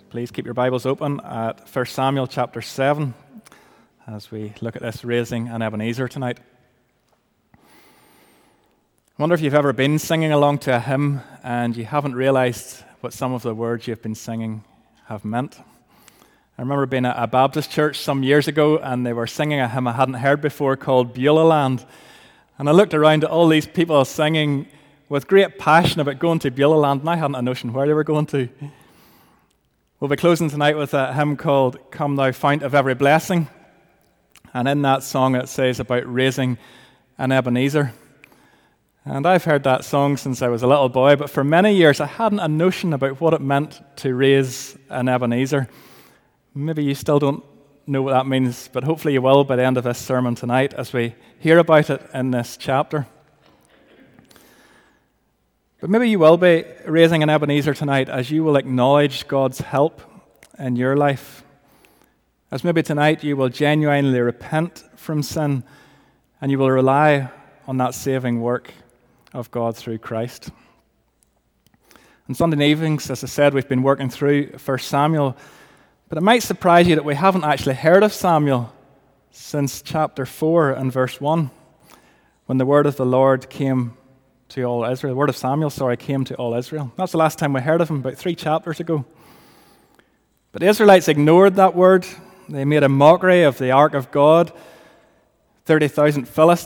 Please keep your Bibles open at 1 Samuel chapter 7 as we look at this raising an Ebenezer tonight. I wonder if you've ever been singing along to a hymn and you haven't realized what some of the words you've been singing have meant. I remember being at a Baptist church some years ago and they were singing a hymn I hadn't heard before called Beulah Land. And I looked around at all these people singing with great passion about going to Beulah Land, and I hadn't a notion where they were going to. We'll be closing tonight with a hymn called Come Thou Fount of Every Blessing. And in that song it says about raising an Ebenezer. And I've heard that song since I was a little boy, but for many years I hadn't a notion about what it meant to raise an Ebenezer. Maybe you still don't know what that means, but hopefully you will by the end of this sermon tonight as we hear about it in this chapter. But maybe you will be raising an Ebenezer tonight as you will acknowledge God's help in your life. As maybe tonight you will genuinely repent from sin and you will rely on that saving work of God through Christ. On Sunday evenings, as I said, we've been working through 1 Samuel, but it might surprise you that we haven't actually heard of Samuel since chapter 4 and verse 1, when the word of the Lord came to all Israel. The word of Samuel, came to all Israel. That's the last time we heard of him, about 3 chapters ago. But the Israelites ignored that word. They made a mockery of the ark of God. 30,000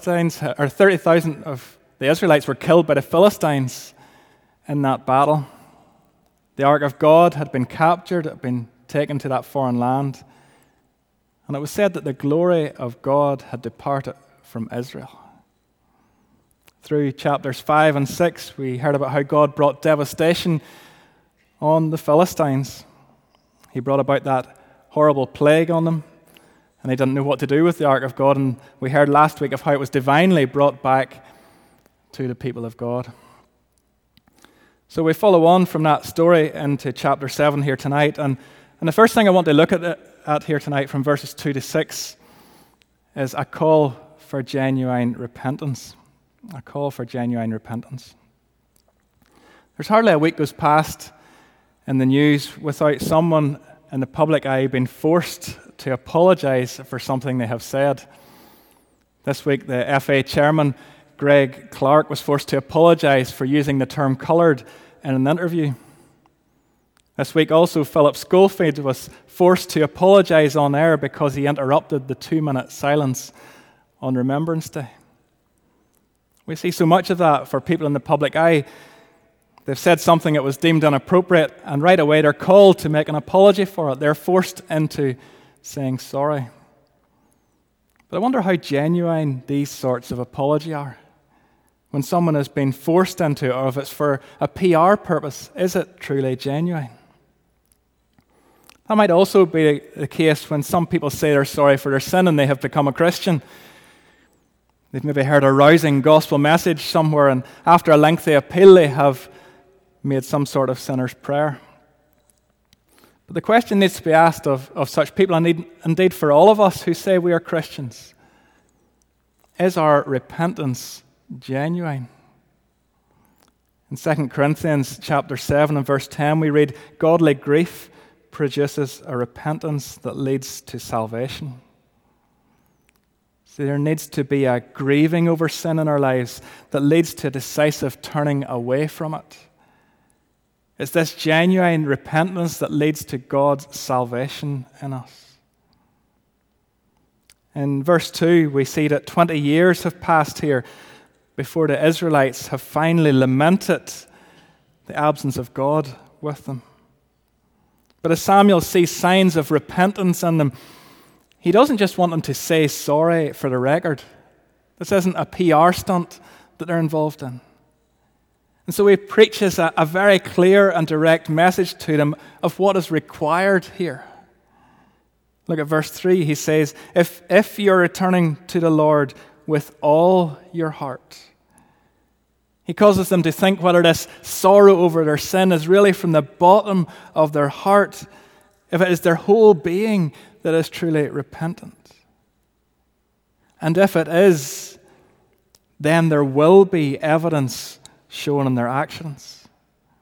of the Israelites were killed by the Philistines in that battle. The ark of God had been captured, had been taken to that foreign land. And it was said that the glory of God had departed from Israel. Through chapters 5 and 6, we heard about how God brought devastation on the Philistines. He brought about that horrible plague on them, and they didn't know what to do with the ark of God. And we heard last week of how it was divinely brought back to the people of God. So we follow on from that story into chapter 7 here tonight. And the first thing I want to look at here tonight from verses 2 to 6 is a call for genuine repentance. A call for genuine repentance. There's hardly a week goes past in the news without someone in the public eye being forced to apologize for something they have said. This week, the FA chairman, Greg Clark, was forced to apologize for using the term coloured in an interview. This week also, Philip Schofield was forced to apologize on air because he interrupted the 2-minute silence on Remembrance Day. We see so much of that for people in the public eye. They've said something that was deemed inappropriate, and right away they're called to make an apology for it. They're forced into saying sorry. But I wonder how genuine these sorts of apology are. When someone has been forced into it, or if it's for a PR purpose, is it truly genuine? That might also be the case when some people say they're sorry for their sin and they have become a Christian. They've maybe heard a rousing gospel message somewhere, and after a lengthy appeal, they have made some sort of sinner's prayer. But the question needs to be asked of such people, and indeed for all of us who say we are Christians, is our repentance genuine? In 2 Corinthians chapter 7 and verse 10, we read, "Godly grief produces a repentance that leads to salvation." So there needs to be a grieving over sin in our lives that leads to a decisive turning away from it. It's this genuine repentance that leads to God's salvation in us. In verse 2, we see that 20 years have passed here before the Israelites have finally lamented the absence of God with them. But as Samuel sees signs of repentance in them, he doesn't just want them to say sorry for the record. This isn't a PR stunt that they're involved in. And so he preaches a very clear and direct message to them of what is required here. Look at verse 3. He says, if you're returning to the Lord with all your heart. He causes them to think whether this sorrow over their sin is really from the bottom of their heart, if it is their whole being that is truly repentant. And if it is, then there will be evidence shown in their actions.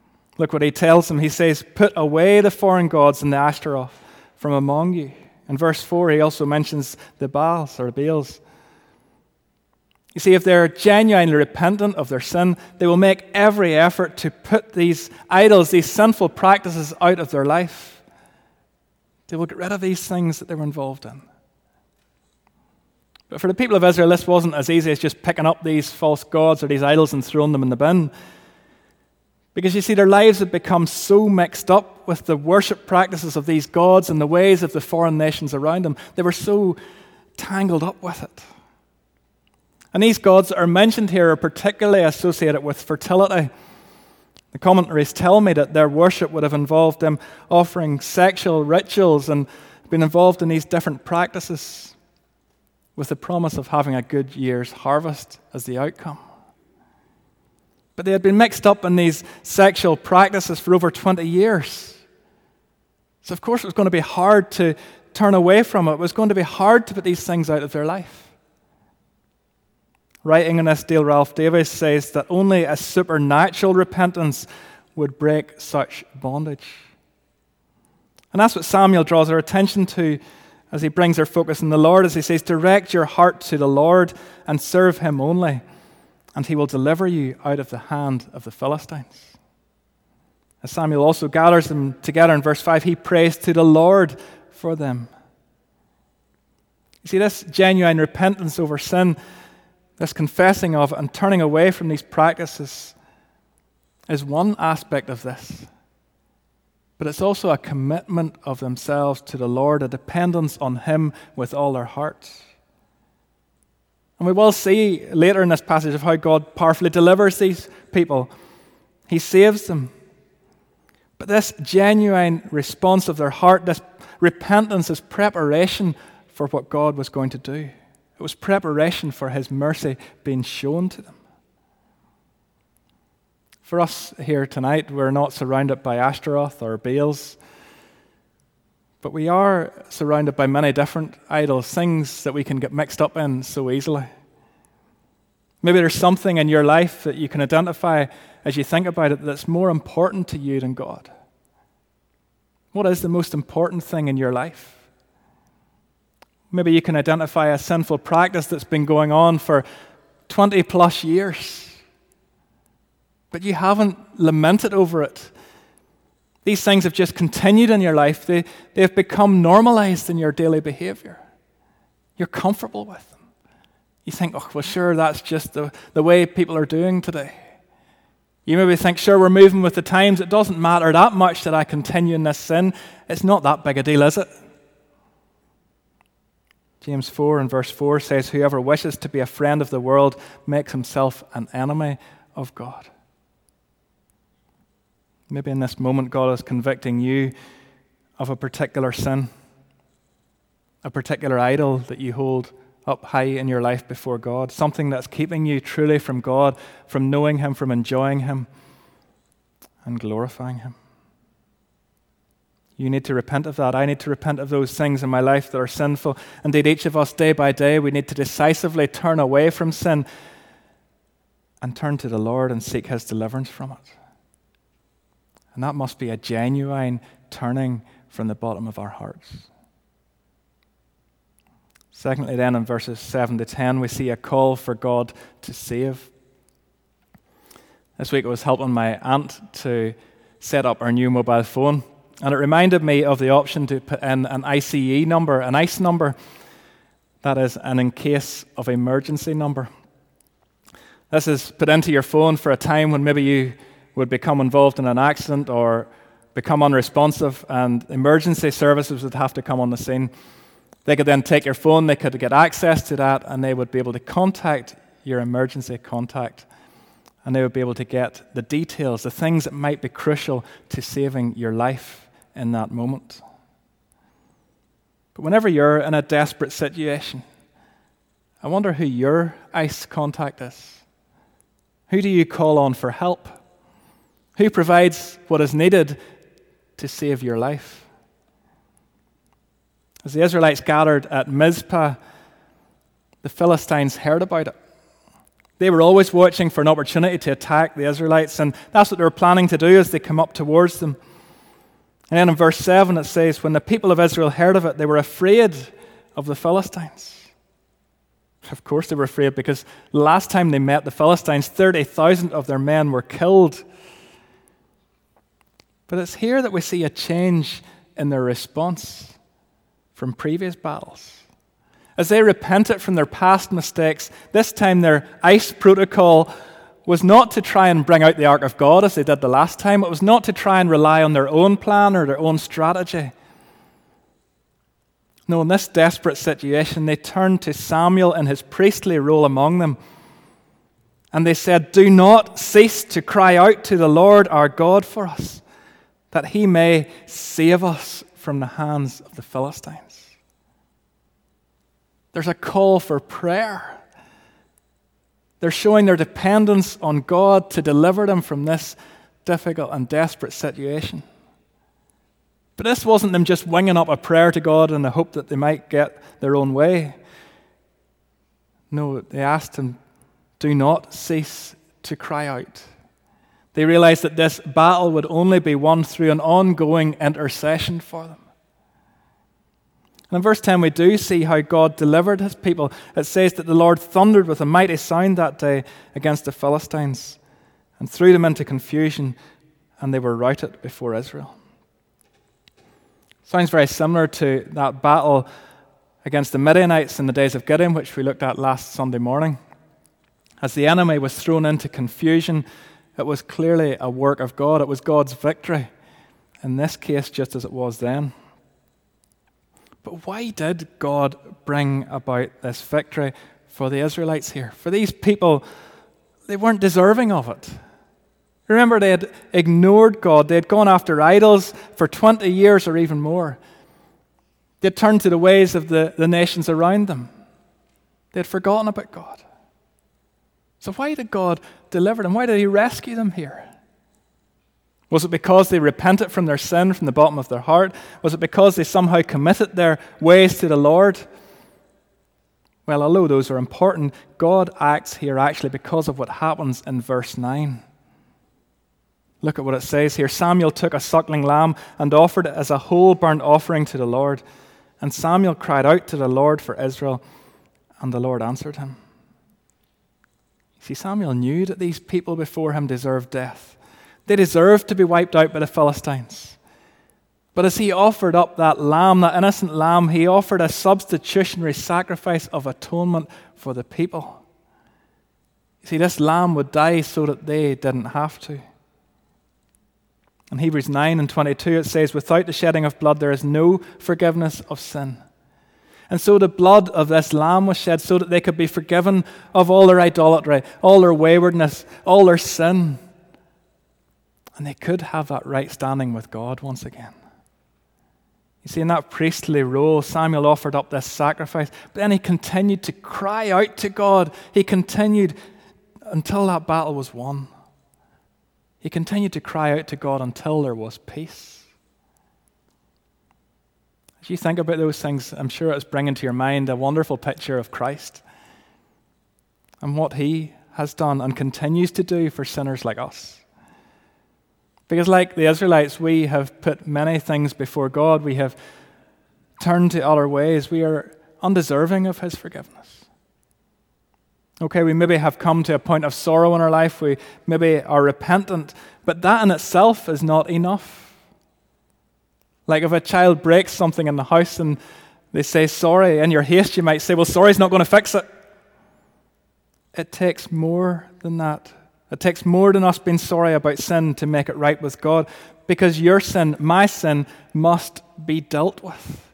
Look what he tells them. He says, "Put away the foreign gods and the Ashtaroth from among you." In verse 4, he also mentions the Baals or Baals. You see, if they're genuinely repentant of their sin, they will make every effort to put these idols, these sinful practices out of their life. They will get rid of these things that they were involved in. But for the people of Israel, this wasn't as easy as just picking up these false gods or these idols and throwing them in the bin. Because you see, their lives had become so mixed up with the worship practices of these gods and the ways of the foreign nations around them. They were so tangled up with it. And these gods that are mentioned here are particularly associated with fertility. The commentaries tell me that their worship would have involved them offering sexual rituals and been involved in these different practices with the promise of having a good year's harvest as the outcome. But they had been mixed up in these sexual practices for over 20 years. So of course it was going to be hard to turn away from it. It was going to be hard to put these things out of their life. Writing on this, Dale Ralph Davis says that only a supernatural repentance would break such bondage. And that's what Samuel draws our attention to as he brings our focus on the Lord, as he says, "Direct your heart to the Lord and serve him only, and he will deliver you out of the hand of the Philistines." As Samuel also gathers them together in verse 5, he prays to the Lord for them. You see, this genuine repentance over sin, this confessing of it and turning away from these practices is one aspect of this. But it's also a commitment of themselves to the Lord, a dependence on him with all their hearts. And we will see later in this passage of how God powerfully delivers these people. He saves them. But this genuine response of their heart, this repentance, is preparation for what God was going to do. It was preparation for his mercy being shown to them. For us here tonight, we're not surrounded by Ashtaroth or Baals, but we are surrounded by many different idols, things that we can get mixed up in so easily. Maybe there's something in your life that you can identify as you think about it that's more important to you than God. What is the most important thing in your life? Maybe you can identify a sinful practice that's been going on for 20 plus years, but you haven't lamented over it. These things have just continued in your life. They've become normalized in your daily behavior. You're comfortable with them. You think, "Oh, well, sure, that's just the way people are doing today." You maybe think, "Sure, we're moving with the times. It doesn't matter that much that I continue in this sin. It's not that big a deal, is it?" James 4 and verse 4 says, "Whoever wishes to be a friend of the world makes himself an enemy of God." Maybe in this moment God is convicting you of a particular sin, a particular idol that you hold up high in your life before God, something that's keeping you truly from God, from knowing him, from enjoying him, and glorifying him. You need to repent of that. I need to repent of those things in my life that are sinful. Indeed, each of us, day by day, we need to decisively turn away from sin and turn to the Lord and seek his deliverance from it. And that must be a genuine turning from the bottom of our hearts. Secondly, then, in verses 7 to 10, we see a call for God to save. This week I was helping my aunt to set up our new mobile phone, and it reminded me of the option to put in an ICE number, an ICE number, that is an in case of emergency number. This is put into your phone for a time when maybe you would become involved in an accident or become unresponsive, and emergency services would have to come on the scene. They could then take your phone, they could get access to that, and they would be able to contact your emergency contact, and they would be able to get the details, the things that might be crucial to saving your life in that moment. But whenever you're in a desperate situation, I wonder who your ICE contact is. Who do you call on for help? Who provides what is needed to save your life? As the Israelites gathered at Mizpah, the Philistines heard about it. They were always watching for an opportunity to attack the Israelites, and that's what they were planning to do as they come up towards them. And then in verse 7 it says, when the people of Israel heard of it, they were afraid of the Philistines. Of course they were afraid, because the last time they met the Philistines, 30,000 of their men were killed. But it's here that we see a change in their response from previous battles. As they repented from their past mistakes, this time their ice protocol was not to try and bring out the ark of God as they did the last time. It was not to try and rely on their own plan or their own strategy. No, in this desperate situation, they turned to Samuel in his priestly role among them. And they said, do not cease to cry out to the Lord our God for us, that he may save us from the hands of the Philistines. There's a call for prayer. They're showing their dependence on God to deliver them from this difficult and desperate situation. But this wasn't them just winging up a prayer to God in the hope that they might get their own way. No, they asked him, do not cease to cry out. They realized that this battle would only be won through an ongoing intercession for them. And in verse 10, we do see how God delivered his people. It says that the Lord thundered with a mighty sound that day against the Philistines and threw them into confusion, and they were routed before Israel. Sounds very similar to that battle against the Midianites in the days of Gideon, which we looked at last Sunday morning. As the enemy was thrown into confusion, it was clearly a work of God. It was God's victory, in this case just as it was then. But why did God bring about this victory for the Israelites here? For these people, they weren't deserving of it. Remember, they had ignored God. They had gone after idols for 20 years or even more. They had turned to the ways of the nations around them. They had forgotten about God. So why did God deliver them? Why did he rescue them here? Was it because they repented from their sin from the bottom of their heart? Was it because they somehow committed their ways to the Lord? Well, although those are important, God acts here actually because of what happens in verse 9. Look at what it says here. Samuel took a suckling lamb and offered it as a whole burnt offering to the Lord. And Samuel cried out to the Lord for Israel, and the Lord answered him. See, Samuel knew that these people before him deserved death. They deserved to be wiped out by the Philistines. But as he offered up that lamb, that innocent lamb, he offered a substitutionary sacrifice of atonement for the people. You see, this lamb would die so that they didn't have to. In Hebrews 9:22 it says, without the shedding of blood there is no forgiveness of sin. And so the blood of this lamb was shed so that they could be forgiven of all their idolatry, all their waywardness, all their sin. And they could have that right standing with God once again. You see, in that priestly role, Samuel offered up this sacrifice, but then he continued to cry out to God. He continued until that battle was won. He continued to cry out to God until there was peace. As you think about those things, I'm sure it's bringing to your mind a wonderful picture of Christ and what he has done and continues to do for sinners like us. Because like the Israelites, we have put many things before God. We have turned to other ways. We are undeserving of his forgiveness. Okay, we maybe have come to a point of sorrow in our life. We maybe are repentant, but that in itself is not enough. Like if a child breaks something in the house and they say sorry, in your haste you might say, well, sorry's not going to fix it. It takes more than that. It takes more than us being sorry about sin to make it right with God, because your sin, my sin, must be dealt with.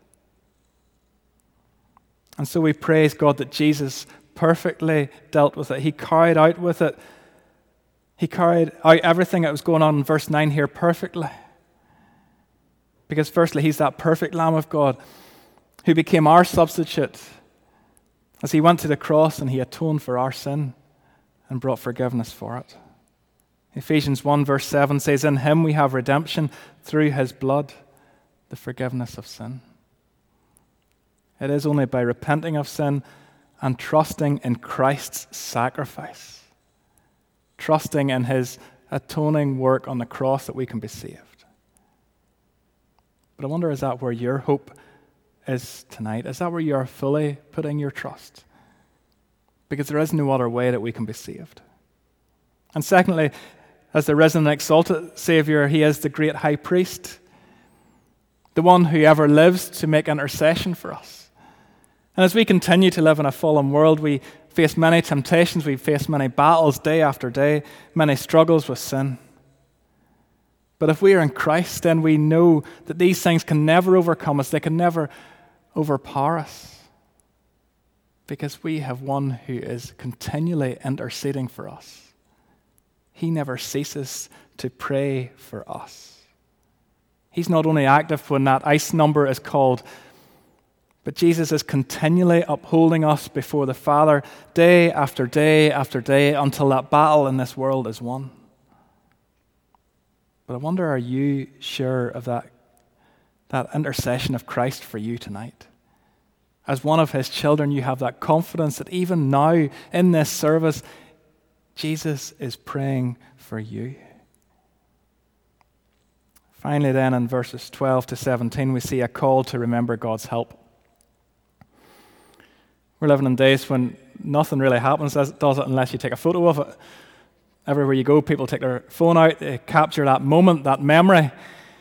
And so we praise God that Jesus perfectly dealt with it. He carried out with it. He carried out everything that was going on in verse 9 here perfectly. Because firstly, he's that perfect Lamb of God who became our substitute as he went to the cross and he atoned for our sin and brought forgiveness for it. Ephesians 1 verse 7 says, in him we have redemption through his blood, the forgiveness of sin. It is only by repenting of sin and trusting in Christ's sacrifice, trusting in his atoning work on the cross that we can be saved. But I wonder, is that where your hope is tonight? Is that where you are fully putting your trust? Because there is no other way that we can be saved. And secondly, as the risen and exalted Savior, he is the great high priest, the one who ever lives to make intercession for us. And as we continue to live in a fallen world, we face many temptations, we face many battles day after day, many struggles with sin. But if we are in Christ, then we know that these things can never overcome us, they can never overpower us, because we have one who is continually interceding for us. He never ceases to pray for us. He's not only active when that ICE number is called, but Jesus is continually upholding us before the Father day after day after day until that battle in this world is won. But I wonder, are you sure of that intercession of Christ for you tonight? As one of his children, you have that confidence that even now in this service, Jesus is praying for you. Finally then, in verses 12 to 17, we see a call to remember God's help. We're living in days when nothing really happens, does it, unless you take a photo of it. Everywhere you go, people take their phone out, they capture that moment, that memory.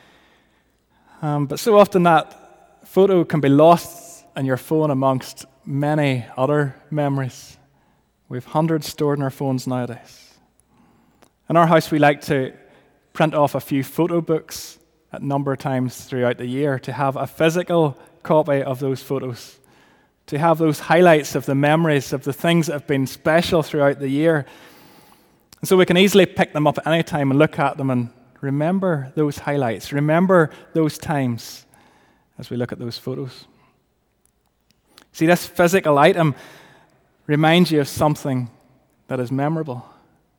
But so often that photo can be lost in your phone amongst many other memories. We have hundreds stored in our phones nowadays. In our house, we like to print off a few photo books at a number of times throughout the year to have a physical copy of those photos, to have those highlights of the memories of the things that have been special throughout the year. And so we can easily pick them up at any time and look at them and remember those highlights, remember those times as we look at those photos. See, this physical item reminds you of something that is memorable.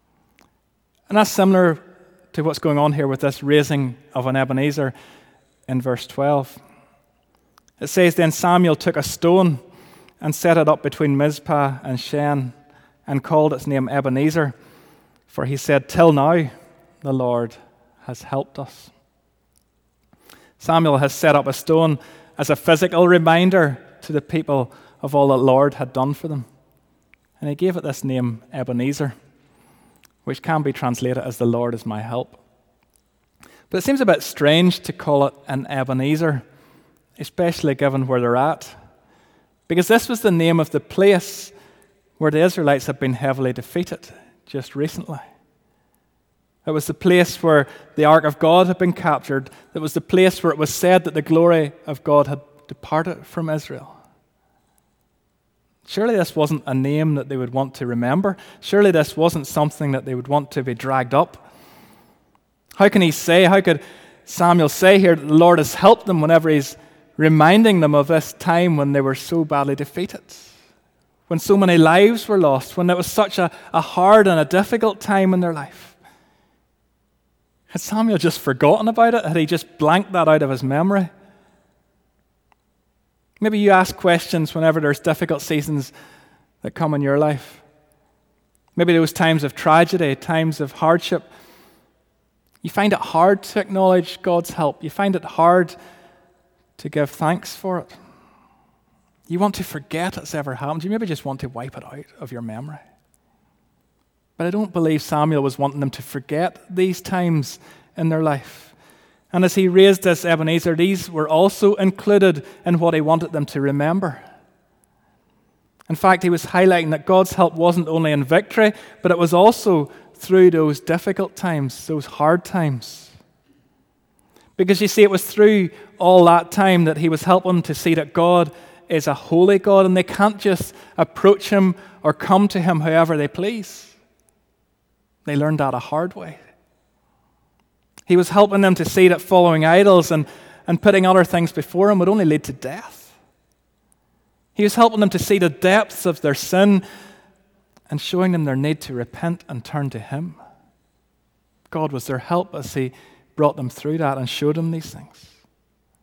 And that's similar to what's going on here with this raising of an Ebenezer in verse 12. It says, "Then Samuel took a stone and set it up between Mizpah and Shen and called its name Ebenezer, for he said, 'Till now the Lord has helped us.'" Samuel has set up a stone as a physical reminder to the people of all that the Lord had done for them. And he gave it this name, Ebenezer, which can be translated as "the Lord is my help." But it seems a bit strange to call it an Ebenezer, especially given where they're at, because this was the name of the place where the Israelites had been heavily defeated just recently. It was the place where the Ark of God had been captured. It was the place where it was said that the glory of God had departed from Israel. Surely this wasn't a name that they would want to remember. Surely this wasn't something that they would want to be dragged up. How could Samuel say here that the Lord has helped them whenever he's reminding them of this time when they were so badly defeated? When so many lives were lost, when it was such a hard and a difficult time in their life. Had Samuel just forgotten about it? Had he just blanked that out of his memory? Maybe you ask questions whenever there's difficult seasons that come in your life. Maybe those times of tragedy, times of hardship. You find it hard to acknowledge God's help. You find it hard to give thanks for it. You want to forget it's ever happened. You maybe just want to wipe it out of your memory. But I don't believe Samuel was wanting them to forget these times in their life. And as he raised this Ebenezer, these were also included in what he wanted them to remember. In fact, he was highlighting that God's help wasn't only in victory, but it was also through those difficult times, those hard times. Because you see, it was through all that time that he was helping them to see that God is a holy God, and they can't just approach him or come to him however they please. They learned that a hard way. He was helping them to see that following idols and putting other things before him would only lead to death. He was helping them to see the depths of their sin and showing them their need to repent and turn to him. God was their help as he brought them through that and showed them these things.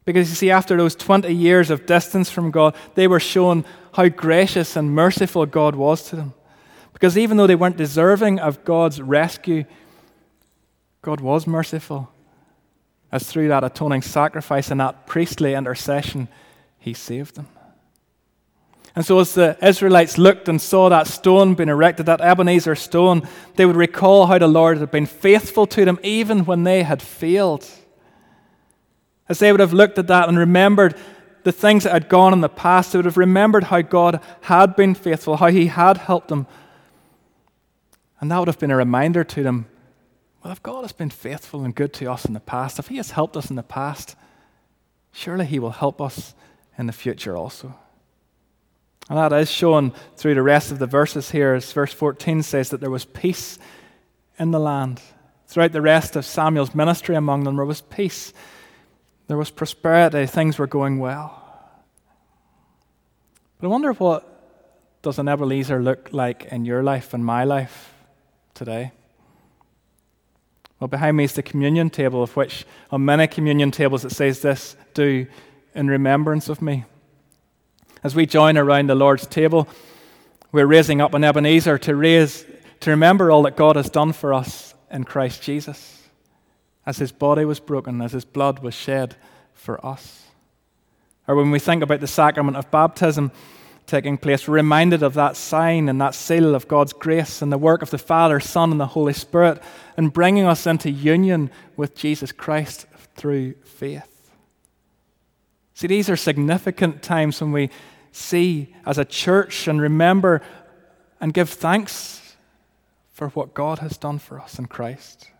Because you see, after those 20 years of distance from God, they were shown how gracious and merciful God was to them. Because even though they weren't deserving of God's rescue, God was merciful, as through that atoning sacrifice and that priestly intercession, he saved them. And so as the Israelites looked and saw that stone being erected, that Ebenezer stone, they would recall how the Lord had been faithful to them even when they had failed. As they would have looked at that and remembered the things that had gone in the past, they would have remembered how God had been faithful, how he had helped them. And that would have been a reminder to them, well, if God has been faithful and good to us in the past, if he has helped us in the past, surely he will help us in the future also. And that is shown through the rest of the verses here, as verse 14 says that there was peace in the land. Throughout the rest of Samuel's ministry among them, there was peace. There was prosperity. Things were going well. But I wonder, what does an Ebenezer look like in your life and my life today? Well, behind me is the communion table, of which on many communion tables it says this, "Do in remembrance of me." As we join around the Lord's table, we're raising up an Ebenezer to remember all that God has done for us in Christ Jesus, as his body was broken, as his blood was shed for us. Or when we think about the sacrament of baptism taking place, we're reminded of that sign and that seal of God's grace and the work of the Father, Son, and the Holy Spirit in bringing us into union with Jesus Christ through faith. See, these are significant times when we see as a church and remember and give thanks for what God has done for us in Christ.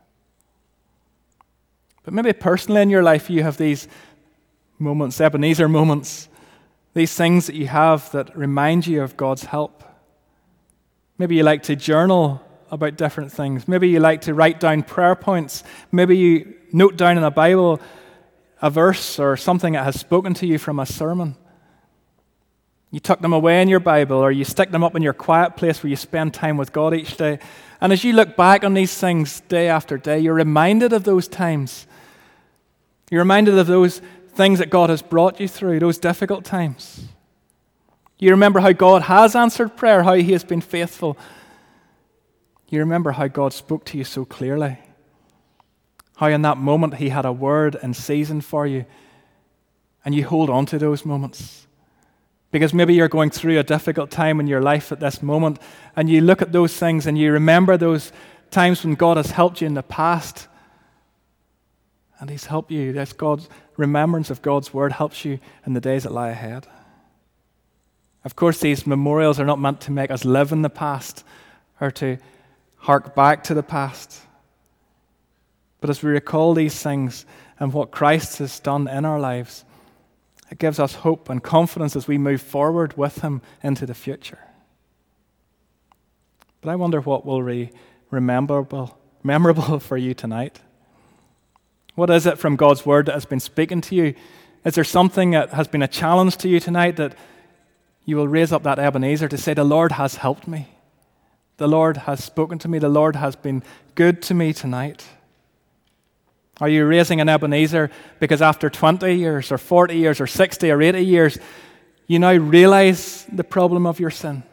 But maybe personally in your life you have these moments, Ebenezer moments, these things that you have that remind you of God's help. Maybe you like to journal about different things. Maybe you like to write down prayer points. Maybe you note down in a Bible a verse or something that has spoken to you from a sermon. You tuck them away in your Bible, or you stick them up in your quiet place where you spend time with God each day. And as you look back on these things day after day, you're reminded of those times. You're reminded of those things that God has brought you through, those difficult times. You remember how God has answered prayer, how he has been faithful. You remember how God spoke to you so clearly, how in that moment he had a word in season for you, and you hold on to those moments. Because maybe you're going through a difficult time in your life at this moment, and you look at those things and you remember those times when God has helped you in the past, and he's helped you. That's God's remembrance of God's word helps you in the days that lie ahead. Of course, these memorials are not meant to make us live in the past or to hark back to the past. But as we recall these things and what Christ has done in our lives, it gives us hope and confidence as we move forward with him into the future. But I wonder what will be memorable for you tonight. What is it from God's word that has been speaking to you? Is there something that has been a challenge to you tonight that you will raise up that Ebenezer to say, the Lord has helped me. The Lord has spoken to me. The Lord has been good to me tonight. Are you raising an Ebenezer because after 20 years or 40 years or 60 or 80 years, you now realize the problem of your sin?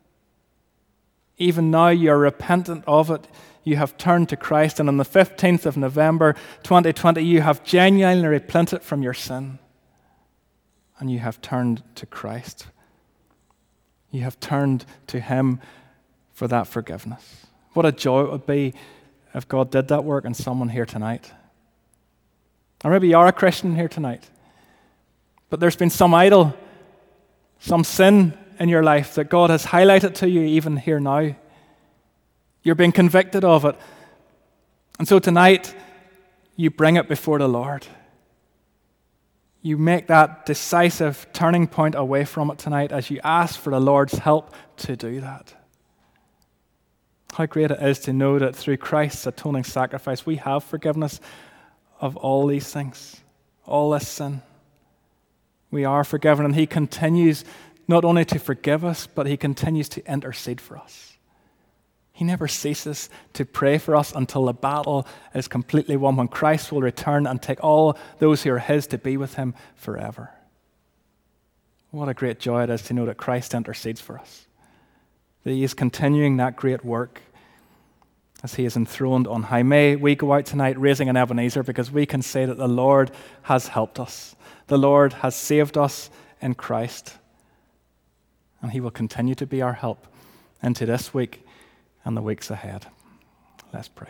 Even now you're repentant of it. You have turned to Christ, and on the 15th of November 2020, you have genuinely repented from your sin, and you have turned to Christ. You have turned to him for that forgiveness. What a joy it would be if God did that work in someone here tonight. Or maybe you are a Christian here tonight, but there's been some idol, some sin in your life that God has highlighted to you even here now. You're being convicted of it. And so tonight, you bring it before the Lord. You make that decisive turning point away from it tonight as you ask for the Lord's help to do that. How great it is to know that through Christ's atoning sacrifice, we have forgiveness of all these things, all this sin. We are forgiven, and he continues not only to forgive us, but he continues to intercede for us. He never ceases to pray for us until the battle is completely won, when Christ will return and take all those who are his to be with him forever. What a great joy it is to know that Christ intercedes for us, that he is continuing that great work as he is enthroned on high. May we go out tonight raising an Ebenezer, because we can say that the Lord has helped us. The Lord has saved us in Christ, and he will continue to be our help into this week and the weeks ahead. Let's pray.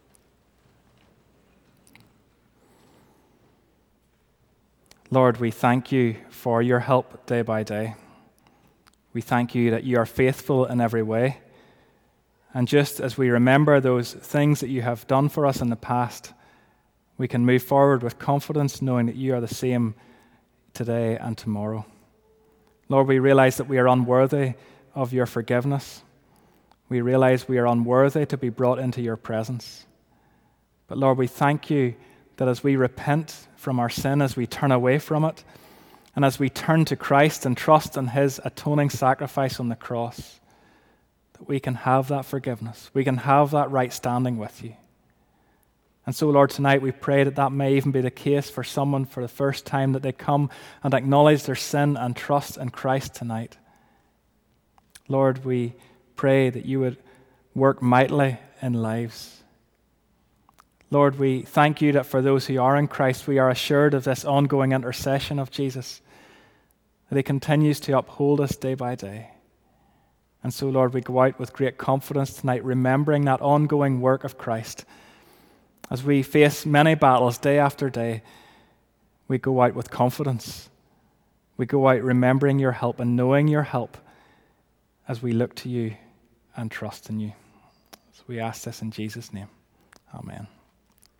Lord, we thank you for your help day by day. We thank you that you are faithful in every way. And just as we remember those things that you have done for us in the past, we can move forward with confidence, knowing that you are the same today and tomorrow. Lord, we realize that we are unworthy of your forgiveness. We realize we are unworthy to be brought into your presence. But Lord, we thank you that as we repent from our sin, as we turn away from it, and as we turn to Christ and trust in his atoning sacrifice on the cross, that we can have that forgiveness. We can have that right standing with you. And so, Lord, tonight we pray that that may even be the case for someone for the first time, that they come and acknowledge their sin and trust in Christ tonight. Lord, we pray that you would work mightily in lives. Lord, we thank you that for those who are in Christ, we are assured of this ongoing intercession of Jesus, that he continues to uphold us day by day. And so, Lord, we go out with great confidence tonight, remembering that ongoing work of Christ. As we face many battles day after day, we go out with confidence. We go out remembering your help and knowing your help as we look to you and trust in you. So we ask this in Jesus' name. Amen.